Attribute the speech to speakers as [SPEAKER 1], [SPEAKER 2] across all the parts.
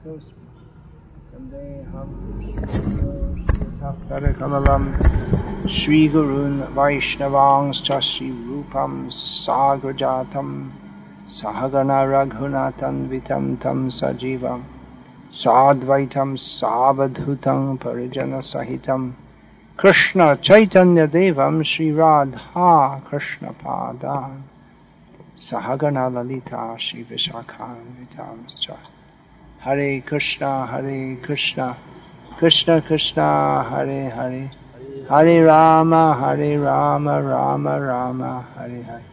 [SPEAKER 1] Shri Gurun Vaishnavans Shri Rupam Sagrajatam Sahagana Raghunatan Vitam Tam Sajivam Sadvaitam Savadhutam Parijana Sahitam Krishna Chaitanya Devam Shri Radha Krishna Padan Sahagana Lalita Shri Vishakhanvitam Hare Krishna Krishna Krishna Hare Hare Hare Rama Rama Rama Hare Hare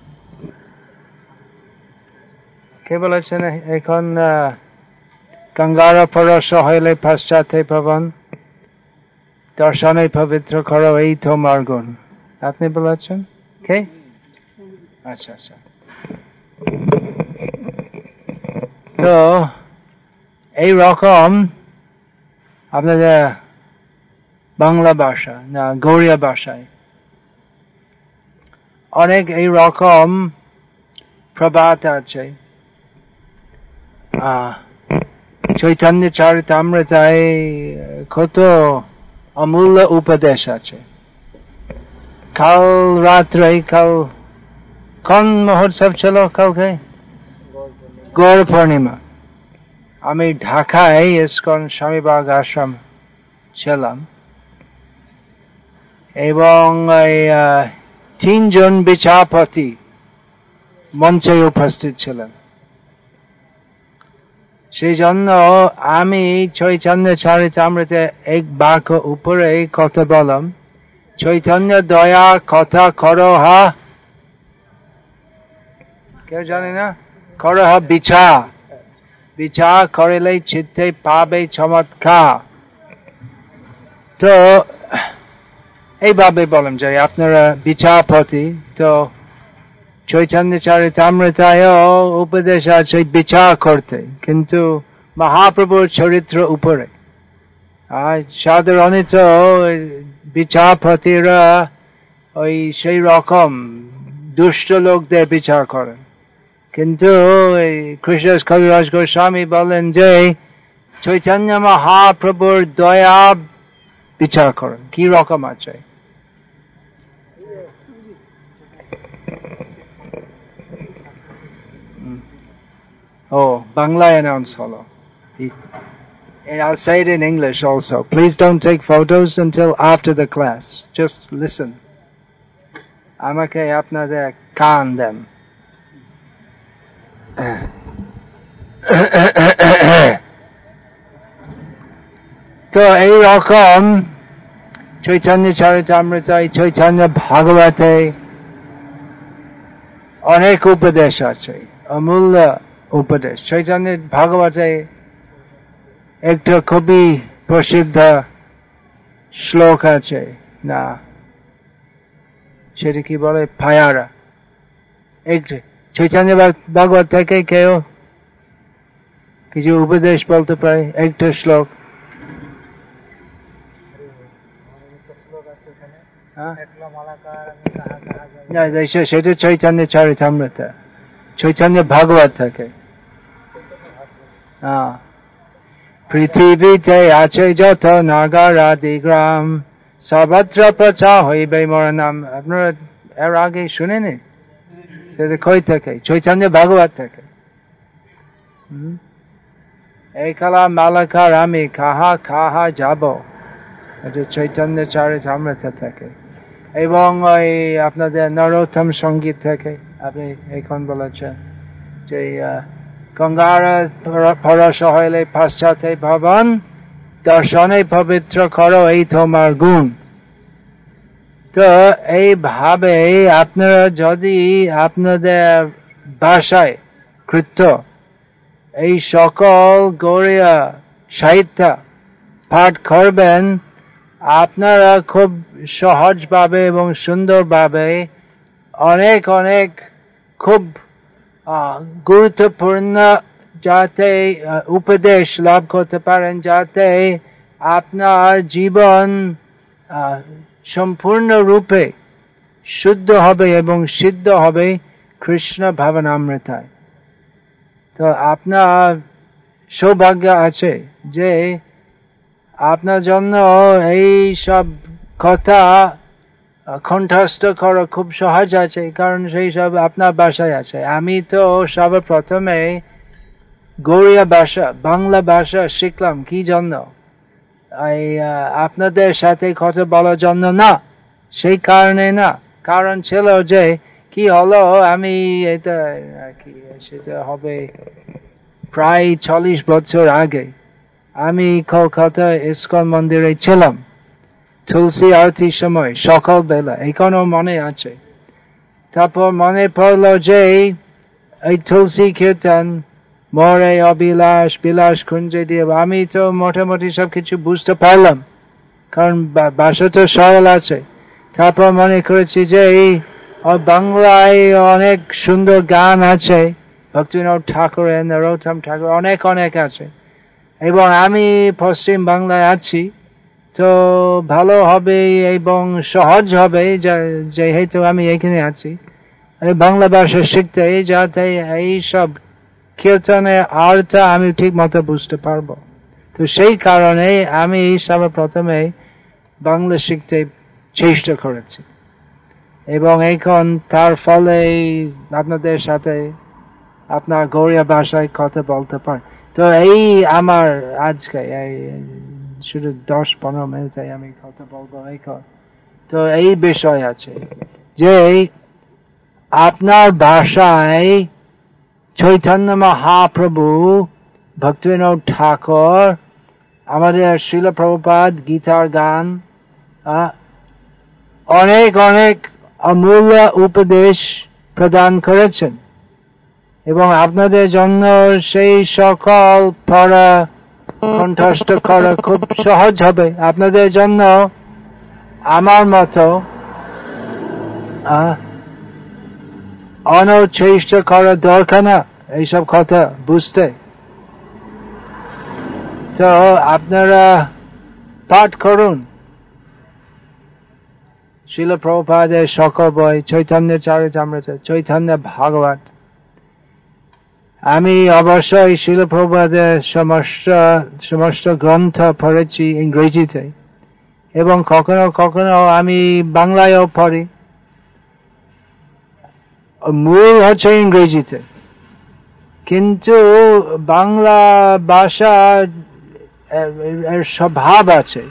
[SPEAKER 1] কে বলেছেন এখন গঙ্গার পরশ হইলে পশ্চাতে পবন দর্শনে পবিত্র করো এই তোমার গুণ আপনি বলেছেন কে আচ্ছা তো এই রকম আপনাদের বাংলা ভাষা না গৌড়িয়া ভাষায় অনেক এই রকম প্রবাদ আছে চৈতন্য চরিতামৃতায় কত অমূল্য উপদেশ আছে কাল রাত্রে কোন মহোৎসব ছিল কালকে গৌর পূর্ণিমা আমি ঢাকায় ইস্কন স্বামীবাগ আশ্রম ছিলাম এবং তিনজন বিচারপতি মঞ্চে উপস্থিত ছিলেন সেই জন্য আমি চৈতন্য চরিতামৃতে এক বাক্য উপরে কথা বললাম চৈতন্য দয়া কথা করো হা কেউ জানে না করো হা বিচার করিলে চিত্তে পাবে চমৎকার তো এইভাবে বললাম যে আপনারা বিচারপতি তো চৈতন্য চরিতামৃতায় উপদেশ আছে বিচার করতে কিন্তু মহাপ্রভুর চরিত্র উপরে আর সাধারণত বিচারপতিরা ওই সেই রকম দুষ্ট লোকদের বিচার করেন কিন্তু কৃষ্ণ কবিরাজ গোস্বামী বলেন যে চৈতন্য মহাপ্রভুর দয়া বিচার করেন কি রকম আছে Bangla announce holo. And I'll say it in English also. Please don't take photos until after the class. Just listen. Amake apnade kan dem. তো এই রকম চৈতন্য চরিতামৃতায় চৈতন্য ভাগবতে অনেক উপদেশ আছে অমূল্য উপদেশ চৈতন্য ভাগবতে একটা খুবই প্রসিদ্ধ শ্লোক আছে না সেটা কি বলে ফায়ারা একটা চৈতন্য ভাগবত থেকে কেউ কিছু উপদেশ বলতে পারে একটা শ্লোক সেটা চৈতন্য চরিতামৃত চৈতন্য ভাগবত থেকে পৃথিবীতে আছে যত নাগারাদি গ্রাম সর্বত্র প্রচার হইবে মোর নাম আপনারা এর আগে শুনেনি সেটা কই থেকে চৈতন্য ভাগবত থেকে এই কালা মালাকার আমি কাহা যাব এটা চৈতন্য চরিতামৃত থেকে এবং ওই আপনাদের নরোত্তম সঙ্গীত থেকে আপনি এখন বলেছেন যে গঙ্গার পরশ হইলে পশ্চাতে ভবন দর্শনে পবিত্র করো এই তোমার গুণ তো এইভাবে আপনারা যদি আপনাদের ভাষায় কৃত্য এই সকল গৌড়ীয় সাহিত্য পাঠ করবেন আপনারা খুব সহজভাবে এবং সুন্দরভাবে অনেক খুব গুরুত্বপূর্ণ যাতে উপদেশ লাভ করতে পারেন যাতে আপনার জীবন সম্পূর্ণরূপে শুদ্ধ হবে এবং সিদ্ধ হবে কৃষ্ণ ভাবনামৃতায় তো আপনার সৌভাগ্য আছে যে আপনার জন্য এই সব কথা কণ্ঠস্থ করা খুব সহজ আছে, কারণ সেই সব আপনার ভাষায় আছে। আমি তো সর্বপ্রথমে গৌড়িয়া ভাষা, বাংলা ভাষা শিখলাম কি জন্য? আপনাদের সাথে কথা বলার জন্য না, সেই কারণে না। কারণ ছিল যে কি হলো, আমি এটা কি সেটা হবে প্রায় 40 বছর আগে আমি কলকাতা ইস্কন মন্দিরে ছিলাম তুলসী আরতির সময় সকালবেলা, এখনো মনে আছে। তারপর মনে পড়লো যে এই তুলসী কীর্তন মরে অবিলাস বিলাস কুঞ্জে দিয়ে, আমি তো মোটামুটি সবকিছু বুঝতে পারলাম, কারণ ভাষা তো সরল আছে। তারপর মনে করেছি যে এই বাংলায় অনেক সুন্দর গান আছে, ভক্তিবিনোদ ঠাকুরের, নরোত্তম ঠাকুর, অনেক অনেক আছে, এবং আমি পশ্চিম বাংলায় আছি, তো ভালো হবে এবং সহজ হবে যেহেতু আমি এখানে আছি এই বাংলা ভাষা শিখতে, যাতে এই সব কীর্তনের অর্থ আমি ঠিক মতো বুঝতে পারবো। তো সেই কারণে আমি সর্বপ্রথমে বাংলা শিখতে চেষ্টা করেছি, এবং এখন তার ফলে আপনাদের সাথে আপনার গৌড়িয়া ভাষায় কথা বলতে পারি। তো এই আমার আজকে শুধু 10-15 মিনিটে আমি কথা বলবো এখন। তো এই বিষয় আছে যে আপনার ভাষায় চৈতন্য মহাপ্রভু, ভক্তিবিনোদ ঠাকুর, আমাদের শিল প্রভুপাদ গীতার গান, অনেক অনেক অমূল্য উপদেশ প্রদান করেছেন, এবং আপনাদের জন্য সেই সকল পড়া কণ্ঠস্থ করা খুব সহজ হবে। আপনাদের জন্য আমার মতো অনেক চেষ্টা করা দরকার না এইসব কথা বুঝতে। তো আপনারা পাঠ করুন শিল প্রভুপাদের সকল বই, চৈতন্য চরিতামৃত, চৈতন্য ভাগবত। আমি অবশ্যই শিল প্রভুপাদের সমস্ত গ্রন্থ পড়েছি ইংরেজিতে, এবং কখনো কখনো আমি বাংলায়ও পড়ি, মূল হচ্ছে ইংরেজিতে, কিন্তু বাংলা ভাষা এর স্বভাব আছে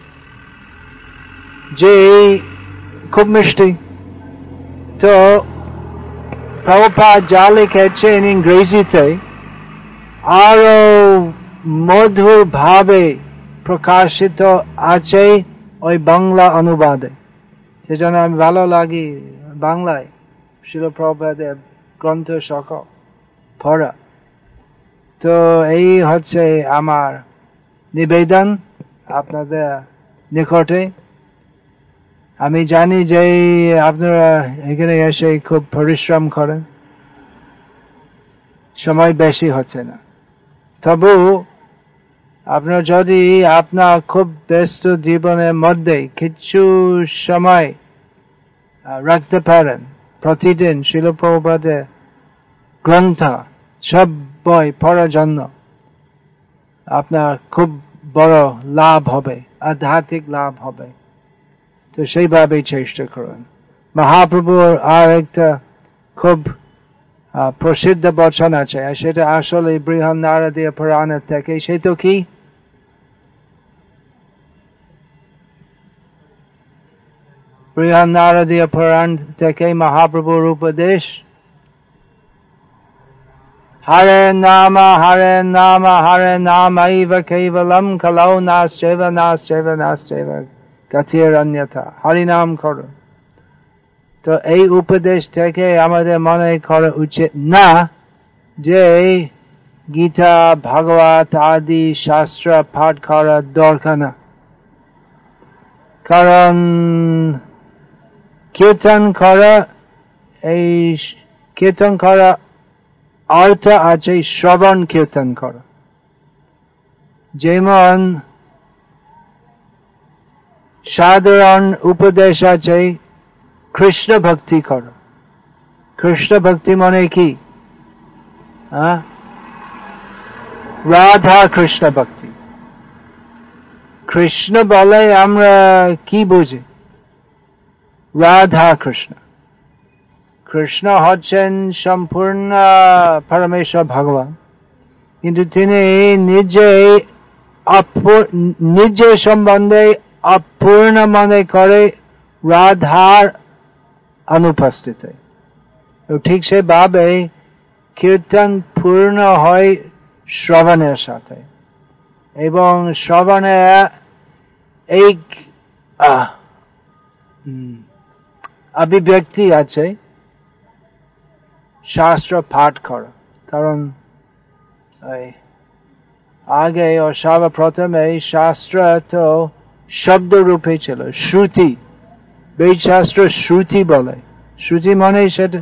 [SPEAKER 1] যে খুব মিষ্টি। তো প্রভুপাদ যা লিখেছেন ইংরেজিতে আরো মধুর ভাবে প্রকাশিত আছে ওই বাংলা অনুবাদে, সেজন্য আমি ভালো লাগে বাংলায় শিল প্রভুপাদের গ্রন্থ সকল পড়া। তো এই হচ্ছে আমার নিবেদন আপনাদের নিকটে। আমি জানি যে আপনারা এখানে এসে খুব পরিশ্রম করেন, সময় বেশি হচ্ছে না, তবু আপনারা যদি আপনার খুব ব্যস্ত জীবনের মধ্যে কিছু সময় রাখতে পারেন, প্রতিদিন শিল প্রভুপাদের গ্রন্থ সব বই পড়ার জন্য, আপনার খুব বড় লাভ হবে, আধ্যাত্মিক লাভ হবে। তো সেইভাবেই চেষ্টা করুন। মহাপ্রভুর আর একটা খুব প্রসিদ্ধ বচন আছে, সেটা আসলে বৃহন্নারদীয় পুরাণের থেকে। সেটা কি? বৃহন্নারদীয় পুরাণ থেকে মহাপ্রভুর উপদেশ, হরে নাম হরে নাম হরে নামৈব কেবলম কলৌ নাস্চৈব নাস্চৈব নাস্চৈব গতির অন্যথা। হরিনাম করুন। তো এই উপদেশ থেকে আমাদের মনে করা উচিত না যে গীতা ভাগবত আদি শাস্ত্র পাঠ করা দরকার না, কারণ কীর্তন করা অর্থ আছে শ্রবণ কীর্তন করা। যেমন সাধারণ উপদেশ আছে কৃষ্ণ ভক্তি করো। কৃষ্ণ ভক্তি মানে কি? রাধা কৃষ্ণ ভক্তি। কৃষ্ণ বলে আমরা কি বুঝি? রাধা কৃষ্ণ। কৃষ্ণ হচ্ছেন সম্পূর্ণ পরমেশ্বর ভগবান, কিন্তু তিনি নিজের সম্বন্ধে অপূর্ণ মনে করে রাধার অনুপস্থিতি। ঠিক সেভাবে কীর্তন পূর্ণ হয় শ্রবণের সাথে, এবং শ্রবণে এক অভিব্যক্তি আছে শাস্ত্র পাঠ করা। কারণ আগে ও সর্বপ্রথমে শাস্ত্র তো শব্দ রূপে ছিল, শ্রুতি। বেদ শাস্ত্র শ্রুতি বলে। শ্রুতি মানে সেটা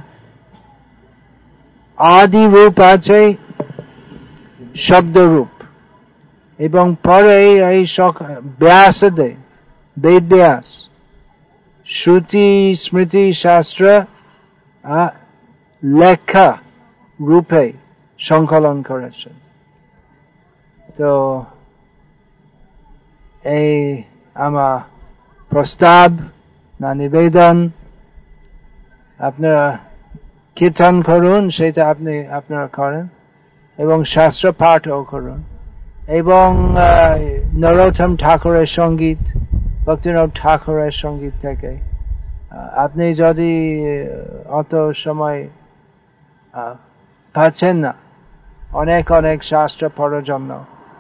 [SPEAKER 1] আদি রূপ আছে শব্দ রূপ, এবং পরে এই ব্যাসদেব, বেদ ব্যাস শ্রুতি স্মৃতি শাস্ত্র লেখা রূপে সংকলন করেছেন। তো এই আমার প্রস্তাব না নিবেদন, আপনারা কীর্তন করুন, সেটা আপনারা করেন, এবং শাস্ত্র পাঠও করুন, এবং নরোত্তম ঠাকুরের সঙ্গীত, ভক্তিনাথ ঠাকুরের সঙ্গীত থেকে আপনি যদি অত সময় পাচ্ছেন না অনেক অনেক শাস্ত্র পড়ার জন্য,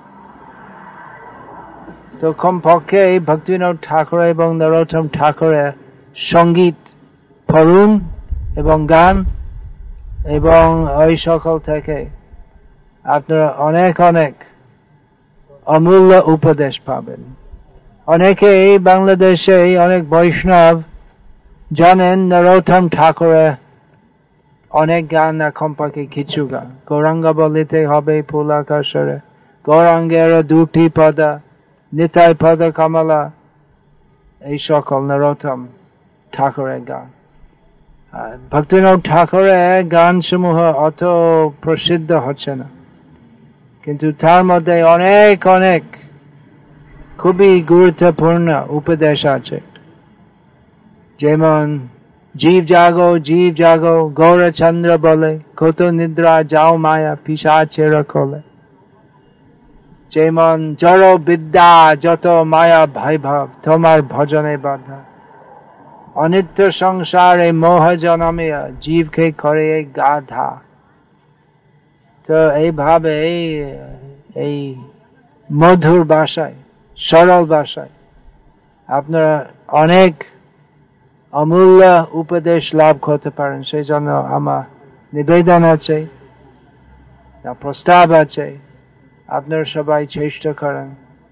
[SPEAKER 1] তো কমপক্ষে ভক্তিনাথ ঠাকুর এবং নরোত্তম ঠাকুরের সঙ্গীত পড়ুন এবং গান, এবং ওই সকল থেকে আপনারা অনেক অনেক অমূল্য উপদেশ পাবেন। অনেকে বাংলাদেশে অনেক বৈষ্ণব জানেন নরোত্তম ঠাকুরের অনেক গান, না কমপক্ষে কিছু গান। গৌরাঙ্গ বলিতে হবে ফুল আকাশরে, গৌরাঙ্গের দুটি পদা, নিতাই পদ কমলা, এই সকল নরোত্তম ঠাকুরের গান। ভক্তিনাথ ঠাকুরের গান সমূহ অত প্রসিদ্ধ হচ্ছে না, কিন্তু তার মধ্যে অনেক অনেক খুবই গুরুত্বপূর্ণ উপদেশ আছে। যেমন জীব জাগো জীব জাগো, গৌরচন্দ্র বলে, কত নিদ্রা যাও মায়া পিশাচের কোলে। যেমন জড় বিদ্যা যত মায়া বৈভব, তোমার ভজনে বাধা। অনিত্য সংসারে মোহ জনমিয়া, জীবকে করে গাধা। তো এইভাবে এই মধুর ভাষায়, সরল ভাষায় আপনারা অনেক অমূল্য উপদেশ লাভ করতে পারেন। সেই জন্য আমার নিবেদন আছে, প্রস্তাব আছে, আপনারা সবাই চেষ্টা করেন।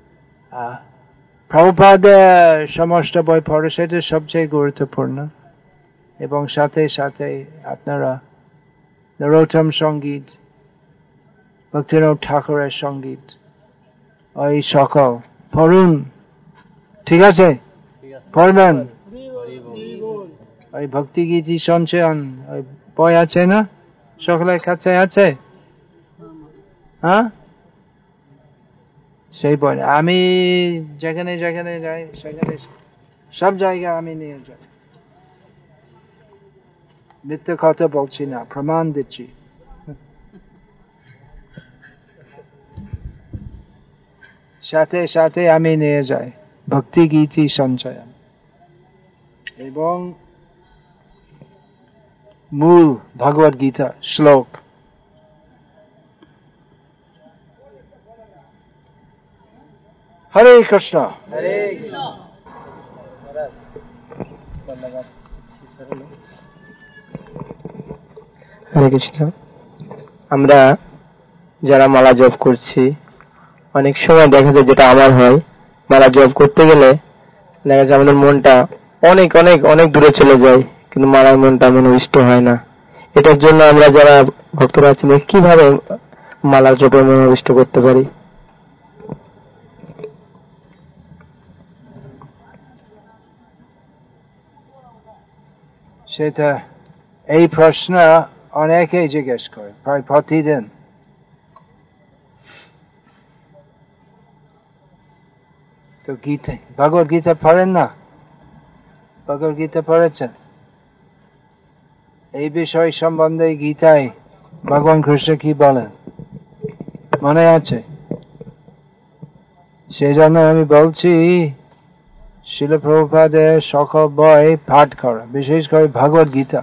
[SPEAKER 1] প্রভুপাদের সমস্ত বই পড়ে, সেটা সবচেয়ে গুরুত্বপূর্ণ, এবং সাথে সাথে আপনারা নরোত্তম সঙ্গীত, ভক্তিনাথ ঠাকুরের সঙ্গীত, ওই সকল পড়ুন। ঠিক আছে, পড়বেন। ওই ভক্তি গীতি সঞ্চয়ন ওই বই আছে না, সকলের কাছে আছে? হ্যাঁ, সেই বই আমি যেখানে যেখানে যাই, সেখানে সব জায়গায় আমি নিয়ে যাই। মিথ্যে কথা বলছি না, প্রমাণ দিচ্ছি। সাথে সাথে আমি নিয়ে যাই ভক্তি গীতি সঞ্চয়ন, এবং মূল ভগবদ গীতা শ্লোক। হরে কৃষ্ণ। হরে কৃষ্ণ।
[SPEAKER 2] হরে কৃষ্ণ। আমরা যারা মালা জপ করছি, অনেক সময় দেখা যায়, যেটা আমার হয়, মালা জপ করতে গেলে দেখা যায় আমাদের মনটা অনেক অনেক অনেক দূরে চলে যায়, কিন্তু মালার মনটা মনোবিষ্ট হয় না। এটার জন্য আমরা যারা ভক্তরা আছি, কিভাবে মালার জপে মনোবিষ্ট করতে পারি?
[SPEAKER 1] সেটা এই প্রশ্ন অনেকেই জিজ্ঞেস করে প্রায় প্রতিদিন। তো গীতা, ভগবত গীতা পড়েন না? ভগবত গীতা পড়েছেন? এই বিষয় সম্বন্ধে গীতায় ভগবান কৃষ্ণ কি বলেন মনে আছে? সেই জন্য আমি বলছি শিল প্রভুপাদের সকল বই পাঠ করা, বিশেষ করে ভগবত গীতা।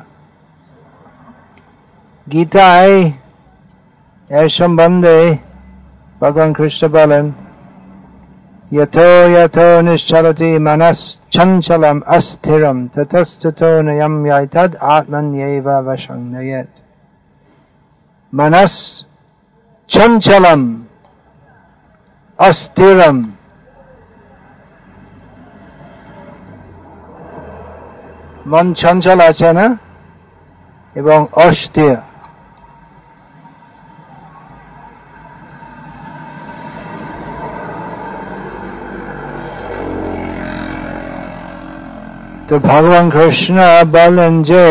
[SPEAKER 1] গীতায় এর সম্বন্ধে ভগবান কৃষ্ণ বলেন, यतो यतो निश्चलति मनः चञ्चलम् अस्थिरं ततस्ततो नयं यायतद् आत्मन्येव वशं नयेत्। मनः चञ्चलम् अस्थिरं, मन चंचल আছে না এবং অস্থির। তো ভগবান কৃষ্ণ বলেন যে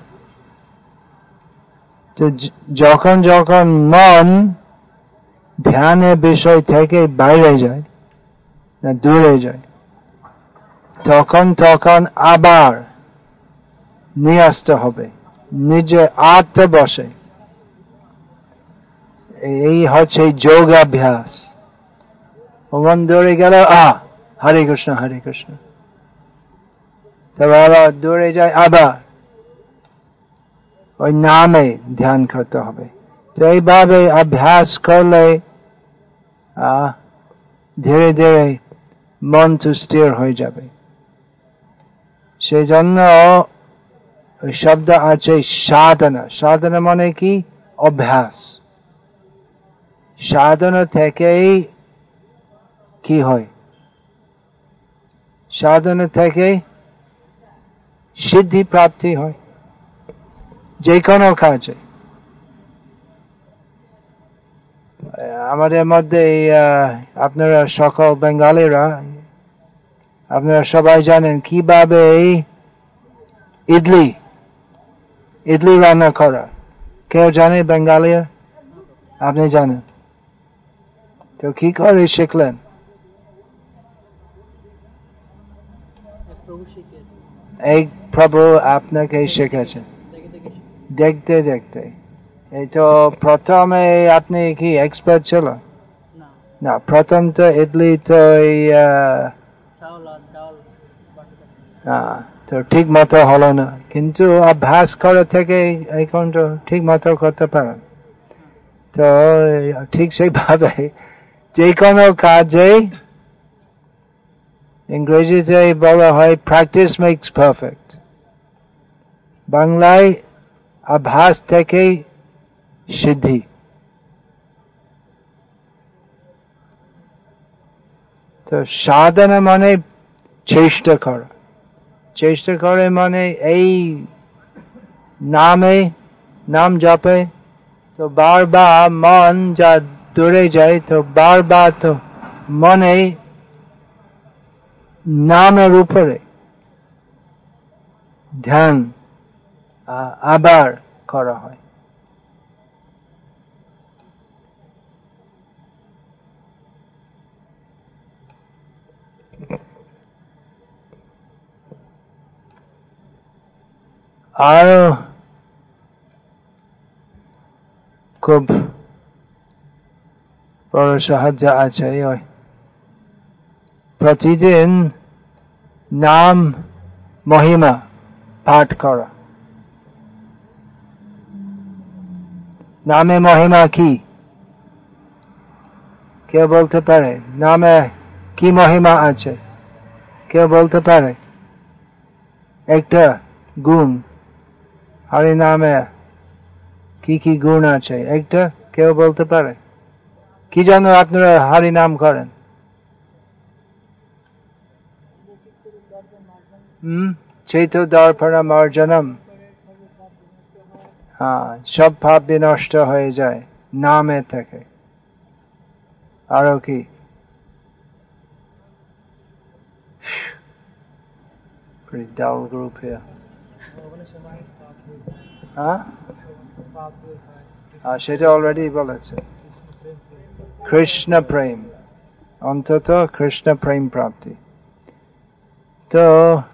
[SPEAKER 1] যখন যখন মন ধ্যানের বিষয় থেকে বাইরে যায় না দূরে যায়, তখন তখন আবার নিয়ে আসতে হবে নিজে আত্মা বসে। এই হচ্ছে যোগাভ্যাস। মন দূরে গেল, হরে কৃষ্ণ হরে কৃষ্ণ, তবে আবার দূরে যায়, আবার ওই নামে ধ্যান করতে হবে। তো এইভাবে অভ্যাস করলে ধীরে ধীরে মন স্থির হয়ে যাবে। সেই জন্য শব্দ আছে সাধনা। সাধনা মানে কি? অভ্যাস। সাধনা থেকেই কি হয়? সাধনা থেকে সিদ্ধি প্রাপ্তি হয় যে কোনো কাজে। আমাদের মধ্যে আপনারা সকল বেঙ্গালিরা, আপনারা সবাই জানেন কিভাবে ইডলি রান্না করা। কেউ জানে বেঙ্গালিরা? আপনি জানেন? তো কি করে শিখলেন? এক প্রভু আপনাকে শিখেছেন দেখতে দেখতে। এই তো প্রথমে আপনি কি এক্সপার্ট ছিল না? প্রথম তো ইডলি তো তো ঠিক মতো হলো না, কিন্তু অভ্যাস করা থেকে এখন তো ঠিক মতো করতে পারেন। তো ঠিক সেইভাবে যে কোনো কাজে ইংরেজিতে বলা হয় প্র্যাকটিস মেক্স পারফেক্ট। বাংলায় অভ্যাস থেকে সিদ্ধি। তো সাধনা মানে চেষ্টা করা। চেষ্টা করে মানে এই নাম জপে তো বারবার মন যা দূরে যায়, তো বারবার তো মনে নামের উপরে ধ্যান আবার করা হয়। আর খুব বড় সাহায্য আছে প্রতিদিন নাম মহিমা পাঠ করা। নামে মহিমা কি কেউ বলতে পারে? নামে কি মহিমা আছে কেউ বলতে পারে? একটা গুণ, হরি নামে কি কি গুণ আছে একটা কেউ বলতে পারে? কি জন্য আপনারা হরি নাম করেন? চৈত দর্পণ মার্জনম, সব পাপ বিনষ্ট হয়ে যায় নামে থেকে। আরো কি? Pretty dull group here. সেটা অলরেডি বলেছে। কৃষ্ণ প্রেম, অন্তত কৃষ্ণ প্রেম প্রাপ্তি। তো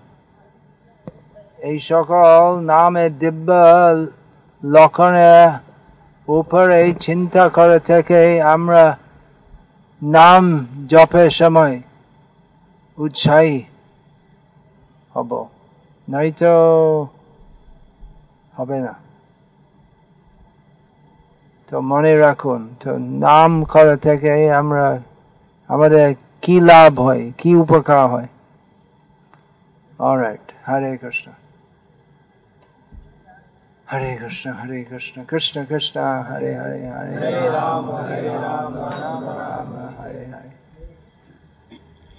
[SPEAKER 1] এই সকল নামের দিব্য লক্ষণের উপরে চিন্তা করে থেকে আমরা নাম জপের সময় উৎসাহী হব, নয়তো হবে না। তো মনে রাখুন, তো নাম করা থেকে আমরা আমাদের কি লাভ হয়, কি উপকার হয়। অলরাইট, হরে কৃষ্ণ হরে কৃষ্ণ হরে কৃষ্ণ কৃষ্ণ কৃষ্ণ হরে হরে, হরে রাম রাম রাম